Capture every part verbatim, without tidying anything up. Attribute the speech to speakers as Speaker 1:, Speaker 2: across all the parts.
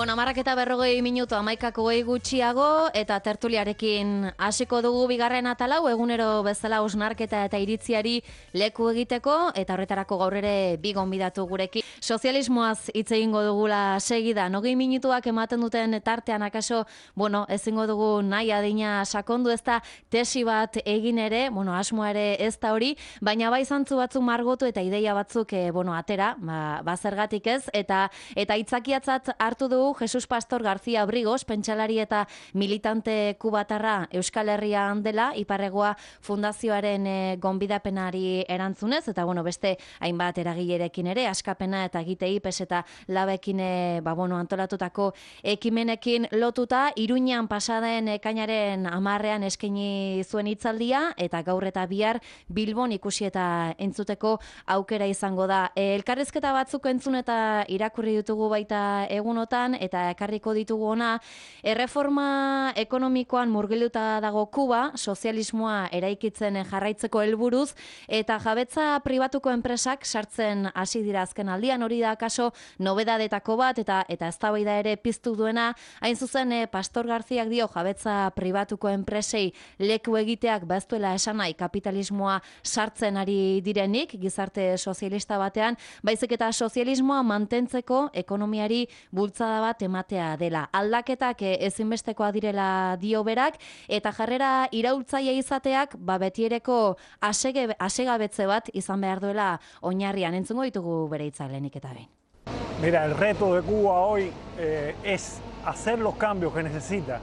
Speaker 1: Bueno, hamarrak eta berrogei minutu hamaikako gehi gutxiago eta tertuliarekin hasiko dugu bigarren atalau, egunero bezala osnarketa eta iritziari leku egiteko, eta horretarako gaur ere bi gonbidatu gurekin. Sozialismoaz hitz egingo dugula segidan, hogei minutuak ematen duten tartean akaso, bueno, ezingo dugu nahi adina sakondu, ez da tesi bat egin ere, bueno, asmoa ere ez da hori, baina bai zantzu batzuk margotu eta ideia batzuk, eh, bueno, atera, ba, bazergatik ez, eta eta itzakiatzat hartu du Jesus Pastor García Brigos, pentsalari eta militante kubatarra Euskal Herrian dela, Iparregoa Fundazioaren e, gonbidapenari erantzunez, eta bueno, beste hainbat eragilerekin ere, Askapena eta Gite Ipes eta Labekin e, ba, bueno, antolatutako ekimenekin lotuta, Iruñan pasaden ekainaren hamarrean eskaini zuen hitzaldia, eta gaur eta bihar Bilbon ikusi eta entzuteko aukera izango da. E, elkarrizketa batzuk entzun eta irakurri ditugu baita egunotan, eta ekarriko ditugu ona, erreforma ekonomikoan murgilduta dago Kuba, sozialismoa eraikitzen jarraitzeko helburuz, eta jabetza pribatuko enpresak sartzen hasi dira azken aldian, hori da kaso nobedadetako bat, eta eta eztabaida ere piztu duena, hain zuzen eh, Pastor Garziak dio jabetza pribatuko enpresei leku egiteak baztuela esan nahi kapitalismoa sartzen ari direnik, gizarte sozialista batean, baizik eta sozialismoa mantentzeko ekonomiari bultzada bat ematea dela. Aldaketak ezinbestekoa direla dio berak, eta jarrera iraultzaile izateak ba betiereko asege, asegabetze bat izan behar duela oinarrian. Entzungo ditugu bere hitza lehenik eta behin.
Speaker 2: Mira, el reto de Cuba hoy eh, es hacer los cambios que necesita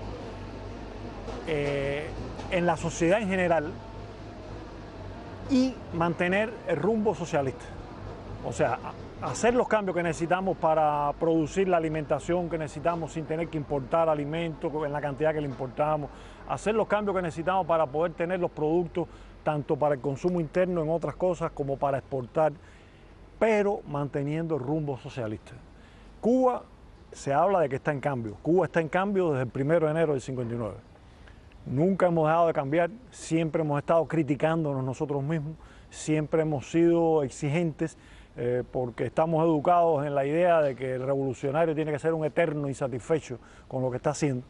Speaker 2: eh, en la sociedad en general y mantener el rumbo socialista. O sea, hacer los cambios que necesitamos para producir la alimentación que necesitamos sin tener que importar alimentos en la cantidad que le importamos, hacer los cambios que necesitamos para poder tener los productos tanto para el consumo interno en otras cosas como para exportar, pero manteniendo el rumbo socialista. Cuba se habla de que está en cambio. Cuba está en cambio desde el primero de enero del cincuenta y nueve. Nunca hemos dejado de cambiar, siempre hemos estado criticándonos nosotros mismos, siempre hemos sido exigentes, Eh, porque estamos educados en la idea de que el revolucionario tiene que ser un eterno insatisfecho con lo que está haciendo,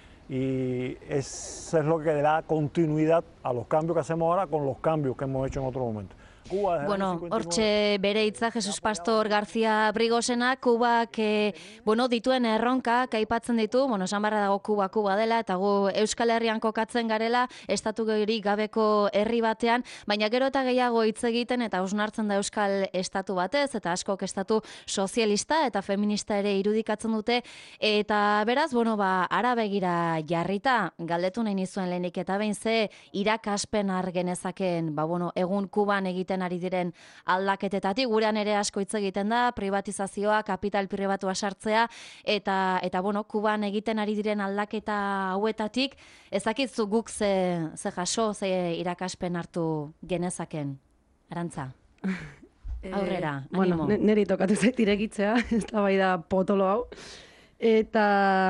Speaker 2: y eso es lo que da continuidad a los cambios que hacemos ahora con los cambios que hemos hecho en otro momento. Cuba,
Speaker 1: bueno, hortxe bere hitza Jesus Pastor García Brigosena, Kubak eh, bueno, dituen erronka aipatzen ditu, bueno, esan barra dago Kuba Kuba dela, eta gu Euskal Herrian kokatzen garela, estatu gehiagorik gabeko herri batean, baina gero eta gehiago hitz egiten eta hausnartzen da Euskal Estatu batez, eta askok estatu sozialista eta feminista ere irudikatzen dute, eta beraz, bueno, ba, ara begira jarrita, galdetu nahi nizuen lehenik eta behin ze irakaspen har genezaken, ba, bueno, egun Kuban egiten ari diren aldaketetatik, gurean ere asko hitz egiten da, privatizazioa, kapital pribatua sartzea, eta, eta bueno, Kuban egiten ari diren aldaketa hauetatik, ezakizu guk ze, ze jaso, ze irakaspen hartu genezaken, Arantza? Aurrera,
Speaker 3: eh,
Speaker 1: animo.
Speaker 3: Bueno, neri tokatu zait irekitzea, ez da bai da potolo hau, eta...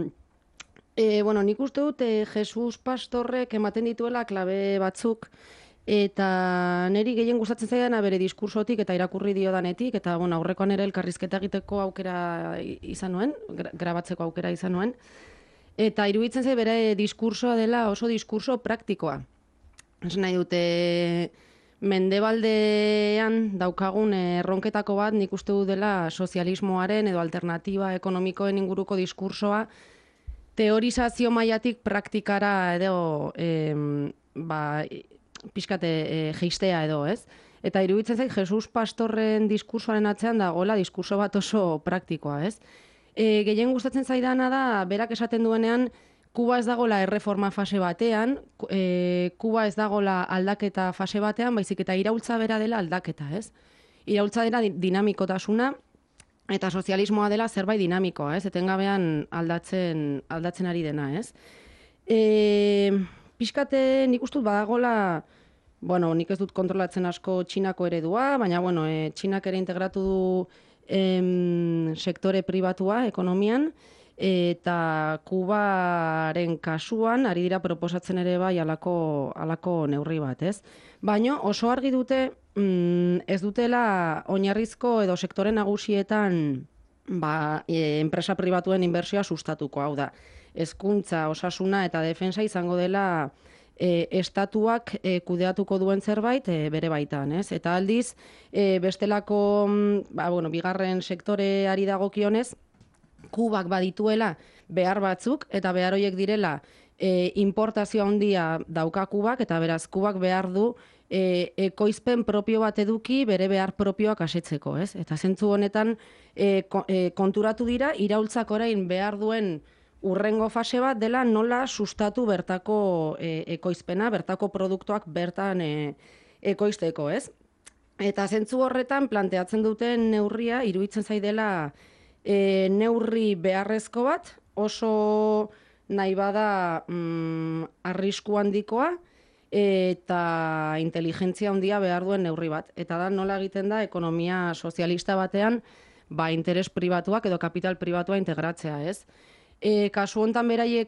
Speaker 3: E, bueno, nik uste dut e, Jesus Pastorrek ematen dituela klabe batzuk, eta niri gehien gustatzen zaidana bere diskursotik eta irakurri diodanetik, eta bueno, aurrekoan ere elkarrizketa egiteko aukera izan nuen, grabatzeko aukera izan nuen, eta iruditzen zait bere diskursoa dela oso diskurso praktikoa. Ez nahi dute mendebaldean daukagun erronketako bat, nik uste dut dela sozialismoaren edo alternatiba ekonomikoen inguruko diskursoa teorizazio mailatik praktikara edo em, ba, pixkate e, geistea edo, ez? Eta iruditzen zait, Jesus Pastorren diskursoaren atzean dagoela diskurso bat oso praktikoa, ez? E, gehien gustatzen zaidana da, berak esaten duenean, Kuba ez dagoela erreforma fase batean, e, Kuba ez dagoela aldaketa fase batean, baizik eta iraultza bera dela aldaketa, ez? Iraultza dela dinamikotasuna, eta sozialismoa dela zerbait dinamikoa, ez? Etengabean aldatzen, aldatzen ari dena, ez? E, Piskate nik ustut badagola, bueno, nik ez dut kontrolatzen asko Txinako eredua, baina bueno, e, Txinak ere integratu du em, sektore pribatua ekonomian, eta Kubaren kasuan ari dira proposatzen ere bai alako, alako neurri bat, ez? Baina oso argi dute mm, ez dutela oinarrizko edo sektore nagusietan ba, e, enpresa pribatuen inbertsioa sustatuko, hau da. Hezkuntza, osasuna eta defensa izango dela e, estatuak e, kudeatuko duen zerbait e, bere baitan, ez? Eta aldiz, e, bestelako, ba, bueno, bigarren sektoreari dagokionez, Kubak badituela behar batzuk, eta behar horiek direla e, importazio handia dauka Kubak, eta beraz Kubak behar du e, ekoizpen propio bat eduki bere behar propioak asetzeko, ez? Eta zentzu honetan e, ko, e, konturatu dira, iraultzak orain behar duen urrengo fase bat dela nola sustatu bertako e, ekoizpena, bertako produktuak bertan e, ekoizteko, ez? Eta zentzu horretan planteatzen duten neurria, iruditzen zaidela e, neurri beharrezko bat, oso nahi bada mm, arrisku handikoa, eta inteligentzia handia behar duen neurri bat. Eta da nola egiten da ekonomia sozialista batean ba, interes pribatuak edo kapital pribatua integratzea, ez? E, kasu hontan beraiek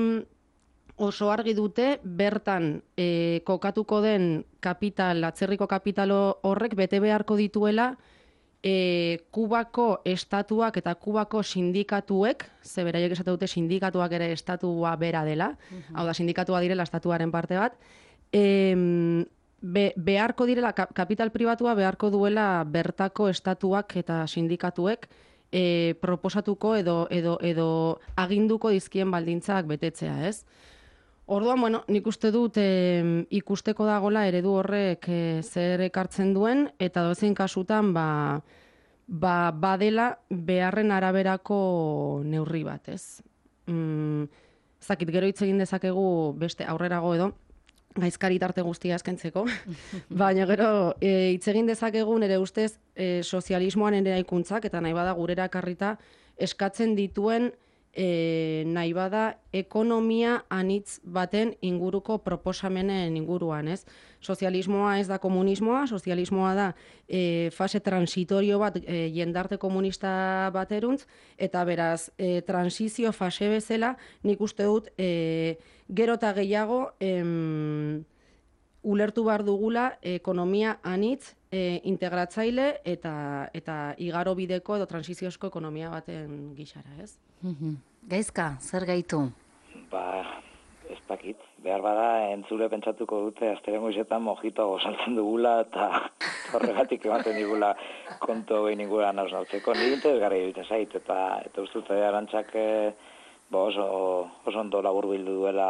Speaker 3: oso argi dute, bertan e, kokatuko den kapital, atzerriko kapital horrek bete beharko dituela e, Kubako estatuak eta Kubako sindikatuek, ze beraiek esate dute sindikatuak ere estatua bera dela, uh-huh. Hau da, sindikatua direla estatuaren parte bat, e, be, beharko direla, kapital pribatua beharko duela bertako estatuak eta sindikatuek E, proposatuko edo, edo, edo aginduko dizkien baldintzak betetzea, ez? Orduan, bueno, nik uste dut e, ikusteko dagola eredu horrek e, zer ekartzen duen, eta dozein kasutan ba, ba, badela beharren araberako neurri bat, ez? Mm, zakit, gero hitz egin dezakegu beste aurrerago edo, gaizkari tarte guztia eskaintzeko, baina gero e, hitz egin dezakegun ere ustez e, sozialismoan eraikuntzak eta nahi bada gurera ekarrita eskatzen dituen e, nahi bada ekonomia anitz baten inguruko proposamenen inguruan, ez? Sozialismoa ez da komunismoa, sozialismoa da e, fase transitorio bat e, jendarte komunista bateruntz, eta beraz e, transizio fase bezala nik uste dut e, gero eta gehiago em, ulertu behar dugula ekonomia anitz e, integratzaile eta, eta igaro bideko edo transiziozko ekonomia baten gixara, ez?
Speaker 1: Gaizka, zer gaitu?
Speaker 4: Ba, ez dakit. Behar bada entzule pentsatuko dute asteren goizetan mojito gozaltzen dugula eta horregatik ematen digula kontu behin inguruan hausnartzeko. Nire interesgarri egiten zait eta eta uste dut Arantzak e, ba oso, oso ondo laburbildu duela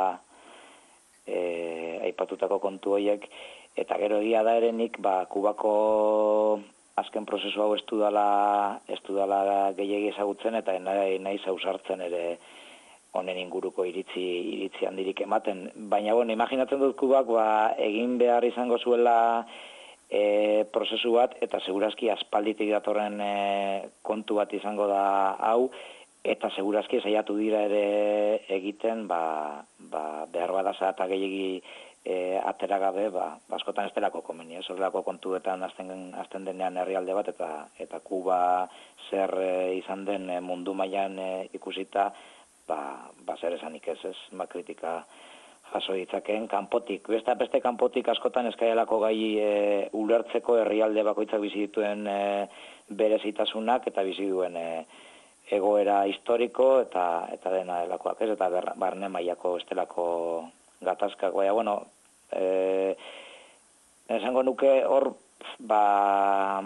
Speaker 4: e, aipatutako kontu horiek, eta gero egia da ere nik ba, Kubako azken prozesu hau ez dudala, ez dudala gehiegi ezagutzen eta nahi, nahi zauzartzen ere honen inguruko iritzi, iritzi handirik ematen. Baina, bueno, imaginatzen dut Kubak ba, egin behar izango zuela e, prozesu bat, eta segurazki aspalditik datorren e, kontu bat izango da hau, eta segurazki saiatu dira ere egiten ba, ba, behar badasa eta gehiegi E, atera gabe, ba, askotan ez delako komeni, ez horrelako kontuetan azten, azten denean herrialde bat, eta eta Kuba zer e, izan den e, mundu mailan e, ikusita, ba, ba zer esanik ez, ez, ba, kritika jaso ditzakeen kanpotik. Beste, beste kanpotik askotan eskaialako gai e, ulertzeko herrialde bakoitzak bizi dituen e, berezitasunak, eta bizi duen e, egoera historiko, eta eta dena delakoak, ez, eta ber, barne mailako estelako gatazkak, baina, bueno, e, esango nuke hor, ba,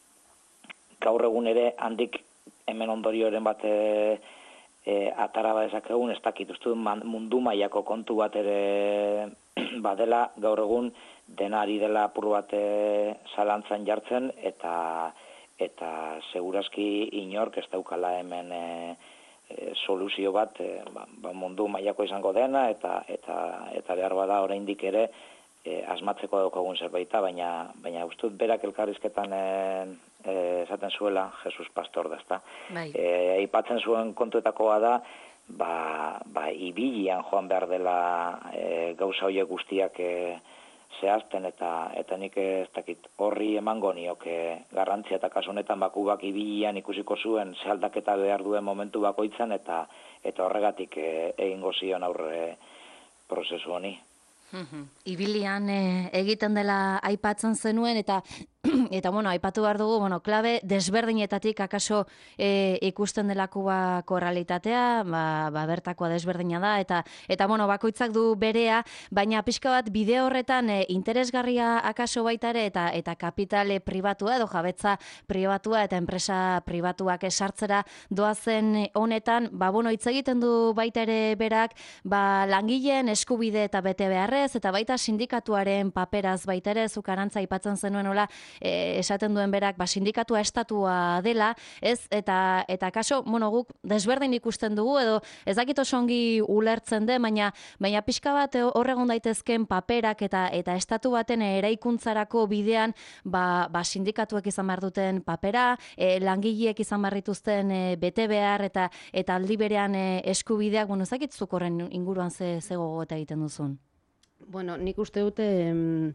Speaker 4: gaur egun ere handik hemen ondorioren bat e, e, atara badezakegun, ez dakit, uste mundu mailako kontu bat ere badela, gaur egun dena ari dela apur bat zalantzan jartzen, eta eta segurazki inork ez daukala hemen e, E, soluzio bat e, ba, ba mundu mailako izango dena eta eta eta behar bada oraindik ere e, asmatzeko daukagun zerbaita, baina baina ustut berak elkarrizketan e, e, esaten zuela Jesus Pastor da, ezta.
Speaker 1: Bai.
Speaker 4: Eh aipatzen zuen kontuetakoa da ba ba ibilian joan behar dela e, gauza horiek guztiak e, zehazten eta eta nik ez dakit horri emango nioke garrantzia, eta kasu honetan Kubak ibilian ikusiko zuen ze aldaketa behar duen momentu bakoitzan eta eta horregatik e, egingo zion aurre prozesu honi.
Speaker 1: Ibilian e, egiten dela aipatzen zenuen, eta eta bueno, aipatu behar dugu, bueno, klabe desberdinetatik akaso e, ikusten delakua korrealitatea, ba, ba bertakoa desberdina da, eta eta bueno, bakoitzak du berea, baina pixka bat bide horretan e, interesgarria akaso baita ere, eta eta kapitale pribatua edo jabetza pribatua eta enpresa pribatuak esartzera doazen honetan, ba bueno, hitz egiten du baita ere berak, ba langileen eskubide eta bete beharrez, eta baita sindikatuaren paperaz baita ere, zuk Arantza aipatzen zenuen hola, e, esaten duen berak, ba sindikatua estatua dela, ez, eta eta kaso, bueno, guk desberdin ikusten dugu, edo ez dakit oso ongi ulertzen den, baina baina pixka bat hor egon daitezken paperak eta eta estatu baten eraikuntzarako bidean, ba, ba sindikatuek izan behar duten papera, e, langileek izan behar dituzten e, bete behar eta eta aldi berean e, eskubideak, bueno, ez dakit zuk horren inguruan ze, ze gogoeta egiten duzun.
Speaker 3: Bueno, nik uste dute em,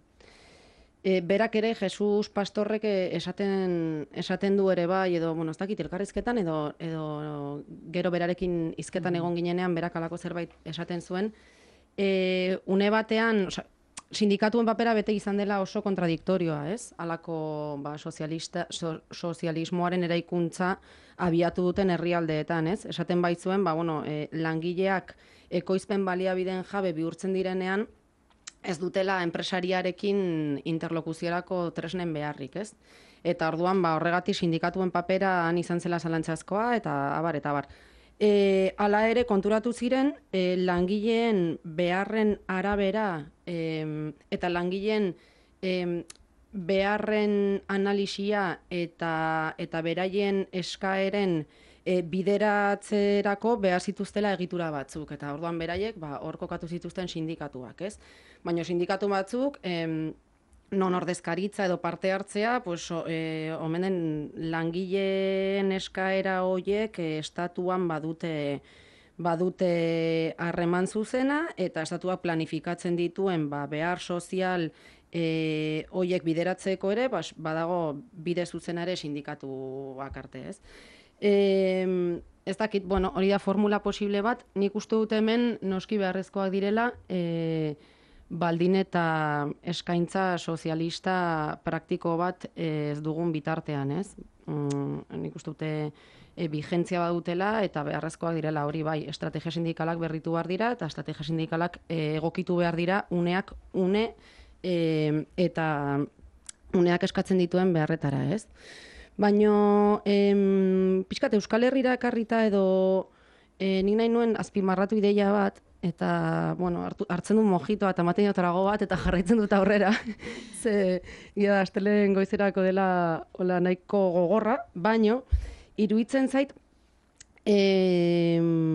Speaker 3: e, berak ere Jesus Pastorrek esaten esaten du ere bai, edo bueno, ez dakit elkarrizketan edo edo gero berarekin hizketan egon ginenean berak halako zerbait esaten zuen. E, une batean, osea, sindikatuen papera bete izan dela oso kontradiktorioa, ez? Halako ba, sozialista, so, sozialismoaren eraikuntza abiatu duten herrialdeetan, ez? Esaten baitzuen, ba, bueno, e, langileak ekoizpen baliabideen jabe bihurtzen direnean, ez dutela enpresariarekin interlokuziorako tresnen beharrik, ez? Eta orduan, ba, horregatik sindikatuen papera han izan zela zalantzazkoa, eta abar, eta abar. E, hala ere, konturatu ziren, e, langileen beharren arabera e, eta langileen e, beharren analisia eta, eta beraien eskaeren e, bideratzerako behar zituztela egitura batzuk. Eta orduan beraiek, ba, hor kokatu zituzten sindikatuak, ez? Baina sindikatu batzuk, em, non ordezkaritza edo parte hartzea, pues, e, omenen langileen eskaera horiek e, estatuan badute badute harreman zuzena, eta estatuak planifikatzen dituen ba, behar sozial e, horiek bideratzeko ere, bas, badago bide zuzena ere sindikatuak arte, ez? E, ez dakit, bueno, hori da formula posible bat, nik uste dut hemen noski beharrezkoak direla, e, baldin eta eskaintza sozialista praktiko bat ez dugun bitartean, ez? Mm, nik uste dute e, bigentzia badutela eta beharrezkoak direla hori bai, estrategia sindikalak berritu behar dira eta estrategia sindikalak e, egokitu behar dira uneak une e, eta uneak eskatzen dituen beharretara, ez? Baina em, pixkat Euskal Herrira ekarrita edo e, nik nahi nuen azpimarratu ideia bat, eta, bueno, hartu, hartzen du mojitoa eta ematen dut trago bat eta jarraitzen dut aurrera. Ze, ia da, astelen goizerako dela hola nahiko gogorra, baino, iruditzen zait, e,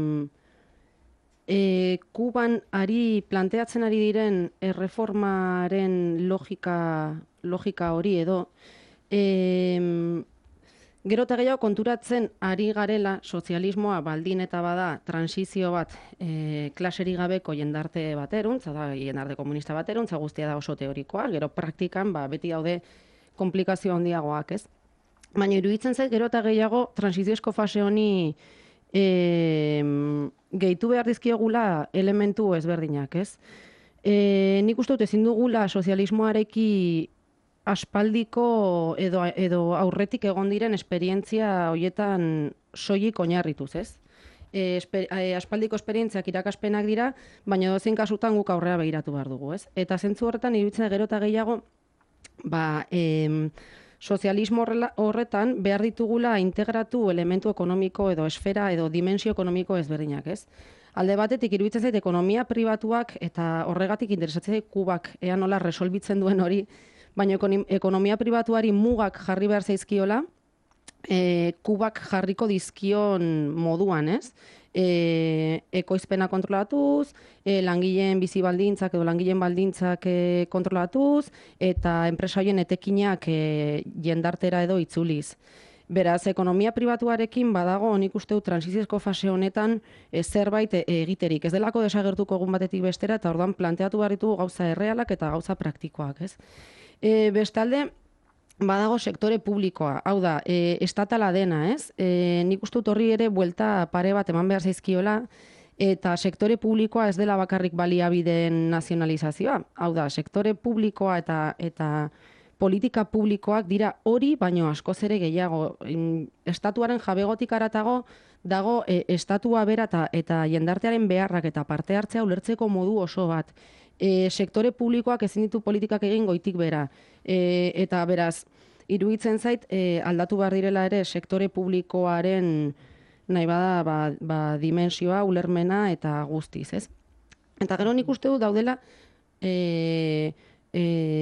Speaker 3: e, Kuban ari planteatzen ari diren erreformaren logika, logika hori edo, e, gero eta gehiago konturatzen ari garela sozialismoa baldin eta bada transizio bat e, klaseri gabeko jendarte bateruntza, da jendarte komunista bateruntza, guztia da oso teorikoa, gero praktikan ba, beti daude komplikazio handiagoak, ez? Baina iruditzen zait gero eta gehiago transiziozko fase honi e, gehitu behar dizkiogula elementu ezberdinak, ez? E, nik uste dut ezin dugula sozialismoareki aspaldiko edo, edo aurretik egon diren esperientzia horietan soilik oinarrituz, ez? E, esper, e, aspaldiko esperientziak irakaspenak dira, baina dozein kasutan guk aurrera begiratu behar dugu, ez? Eta zentzu horretan iruditzen gero eta gehiago, ba, em, sozialismo horretan behar ditugula integratu elementu ekonomiko edo esfera edo dimensio ekonomiko ezberdinak, ez? Alde batetik iruditzen zait ekonomia pribatuak eta horregatik interesatzen zait Kubak ea nola resolbitzen duen hori, baina ekonomia pribatuari mugak jarri behar zaizkiola, e, Kubak jarriko dizkion moduan, ez? E, ekoizpena kontrolatuz, e, langileen bizi baldintzak edo langileen baldintzak e, kontrolatuz, eta enpresa horien etekinak e, jendartera edo itzuliz. Beraz, ekonomia pribatuarekin badago, nik uste dut transiziozko fase honetan e, zerbait e, egiterik. Ez delako desagertuko egun batetik bestera, eta orduan planteatu behar ditugu gauza errealak eta gauza praktikoak, ez? E, bestalde, badago sektore publikoa, hau da, e, estatala dena, ez? E, nik uste dut horri ere buelta pare bat eman behar zaizkiola, eta sektore publikoa ez dela bakarrik baliabideen nazionalizazioa. Hau da, sektore publikoa eta, eta politika publikoak dira hori, baino askoz ere gehiago. Estatuaren jabegotik haratago dago e, estatua bera eta, eta jendartearen beharrak eta parte hartzea ulertzeko modu oso bat. E, sektore publikoak ezin ditu politikak egin goitik bera. E, eta beraz, iruditzen zait, e, aldatu behar direla ere sektore publikoaren nahi bada ba, ba, dimensioa, ulermena eta guztiz, ez? Eta gero nik uste du daudela, e, e,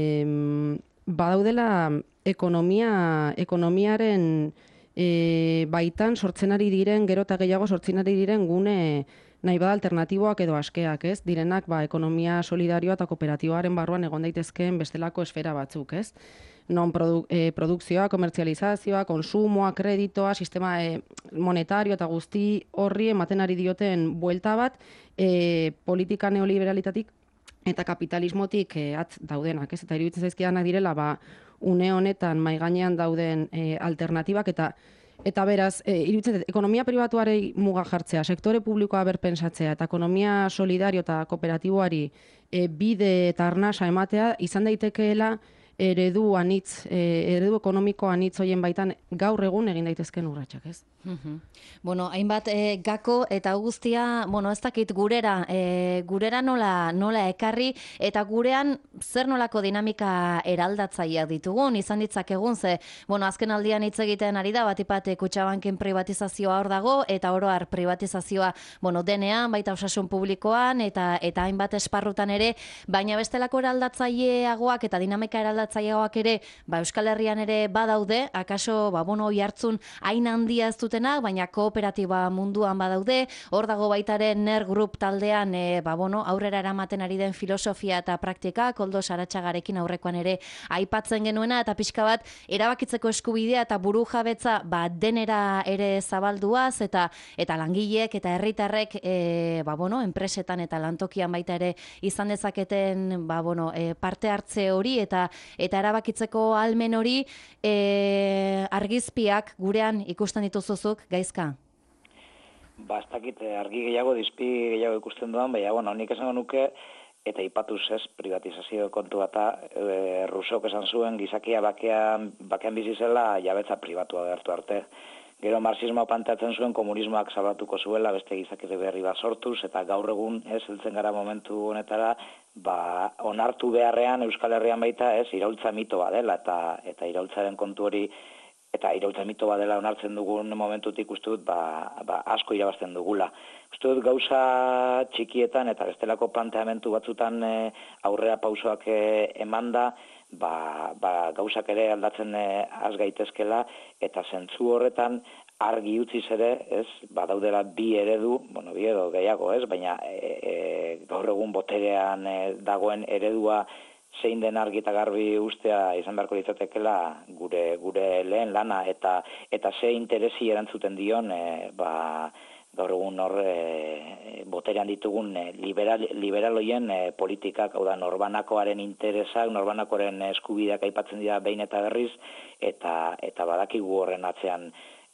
Speaker 3: badaudela ekonomia, ekonomiaren e, baitan sortzen ari diren, gero eta gehiago sortzen ari diren gune nahi bada alternatiboak edo askeak, ez? Direnak ba, ekonomia solidarioa eta kooperatiboaren barruan egon daitezkeen bestelako esfera batzuk, ez? Non produ, e, produkzioa, komertzializazioa, konsumoa, kreditoa, sistema e, monetario eta guzti horri ematen ari dioten buelta bat, e, politika neoliberalitatik eta kapitalismotik e, atz daudenak, ez? Eta iruditzen zaizkidanak direla, ba, une honetan mai gainean dauden e, alternatibak eta Eta beraz, e, iruditzen, ekonomia pribatuarei muga jartzea, sektore publikoa berpentsatzea eta ekonomia solidario eta kooperatiboari e, bide eta arnasa ematea, izan daitekeela eredu anitz, e, eredu ekonomiko anitz hoien baitan gaur egun egin daitezken urratsak, ez?
Speaker 1: Mm-hmm. Bueno, hainbat e, gako eta guztia, bueno, ez dakit gurera, e, gurera nola, nola ekarri, eta gurean zer nolako dinamika eraldatzaileak ditugun, izan ditzakegun, ze, bueno, azken aldian hitz egiten ari da, batipat Kutxabanken privatizazioa hor dago, eta oro har privatizazioa, bueno, denean, baita osasun publikoan, eta eta hainbat esparrutan ere, baina bestelako eraldatzaileagoak eta dinamika eraldatzaileagoak ere, ba, Euskal Herrian ere badaude, akaso, ba, bueno, jartzun hain handia ez dutenak, baina kooperatiba munduan badaude, hor dago baitaren Ner Group taldean, e, ba, bueno, aurrera eramaten ari den filosofia eta praktika, Koldo Saratxagarekin aurrekoan ere aipatzen genuena, eta pixka bat, erabakitzeko eskubidea eta buru jabetza, ba, denera ere zabalduaz, eta eta langileek eta herritarrek, e, ba, bueno, enpresetan eta lantokian baita ere izan dezaketen, ba, bueno, e, parte hartze hori, eta eta erabakitzeko ahalmen hori, e, argizpiak gurean ikusten dituzuzuk, Gaizka?
Speaker 4: Ba, ez dakit, argi gehiago, dizpi gehiago ikusten duan, baina, bueno, nik esango nuke, eta ipatuz ez, privatizazio kontu eta e, Rousseauk esan zuen, gizakia bakean, bakean bizi zela jabetza pribatua gertu arte. Gero marxismoa planteatzen zuen komunismoak salbatuko zuela, beste gizakide berri bat sortuz, eta gaur egun ez, heltzen gara momentu honetara, ba, onartu beharrean Euskal Herrian baita ez, iraultza mito badela, eta, eta iraultzaren kontu hori, eta iraultza mito badela onartzen dugun momentutik uste dut, ba, ba, asko irabazten dugula. Uste dut gauza txikietan eta bestelako planteamentu batzutan e, aurrera pausoak e, emanda, ba, ba, gauzak ere aldatzen e, az gaitezkela, eta zentzu horretan argi utziz ere, ez, badaudela bi eredu, bueno, bi edo gehiago, ez, baina e, e, gaur egun boterean e, dagoen eredua zein den argi eta garbi ustea izan beharko litzatekeela gure gure lehen lana eta eta ze interesi erantzuten dion e, ba, gaur egun hor e, boterean ditugun e, liberal, liberaloien e, politikak, hau da, norbanakoaren interesak, norbanakoaren eskubideak aipatzen dira behin eta berriz, eta eta badakigu horren atzean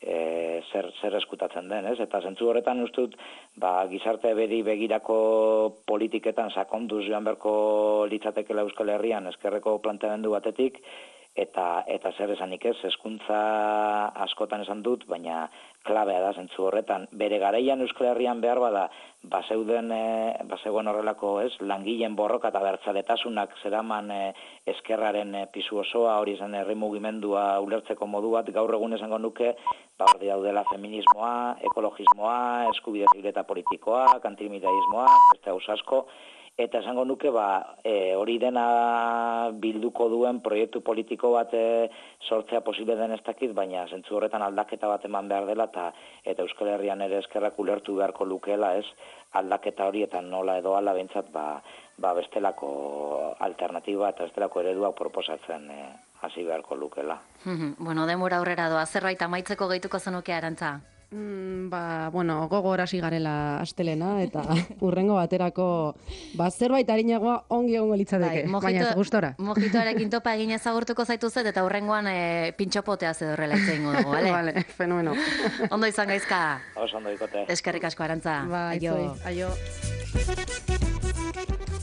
Speaker 4: E, zer, zer eskutatzen den, ez? Eta zentzu horretan ustut, ba, gizarte beri begirako politiketan sakonduz joan berko litzatekela Euskal Herrian eskerreko planteamendu batetik, eta eta zer esanik ez, hezkuntza askotan esan dut, baina klabea da zentzu horretan. Bere garaian Euskal Herrian behar bada, bazeuden, e, bazegoen horrelako, ez, langileen borroka eta bertzaletasunak zeraman e, eskerraren e, pisu osoa, hori zen herri mugimendua ulertzeko modu bat, gaur egun esango nuke, ba, hori daudela feminismoa, ekologismoa, eskubide zibil eta politikoa, antimilitarismoa, beste gauza asko, eta esango nuke, ba, e, hori dena bilduko duen proiektu politiko bat e, sortzea posible den ez dakit, baina zentzu horretan aldaketa bat eman behar dela, eta, eta Euskal Herrian ere eskerrak ulertu beharko lukeela, ez, aldaketa hori eta nola edo ala behintzat, ba, ba bestelako alternatiba eta bestelako ereduak proposatzen e, hasi beharko lukeela.
Speaker 1: Bueno, denbora aurrera doa, zerbait amaitzeko gehituko zenuke, Arantza?
Speaker 3: Mm, ba, bueno, gogor hasi garela astelena, eta urrengo baterako ba, zerbait arinagoa ongi egongo litzateke, bai, mojito, baina gustora.
Speaker 1: Mojitoarekin topa egin ezagurtuko zaituzet, eta urrengoan e, pintxopotea zedorrela itzein gogo, bale?
Speaker 3: Vale, fenomeno.
Speaker 1: Ondo izan Gaizka.
Speaker 4: Oso ondo ikote.
Speaker 1: Eskerrik asko, Arantza.
Speaker 3: Ba, aio. Aio.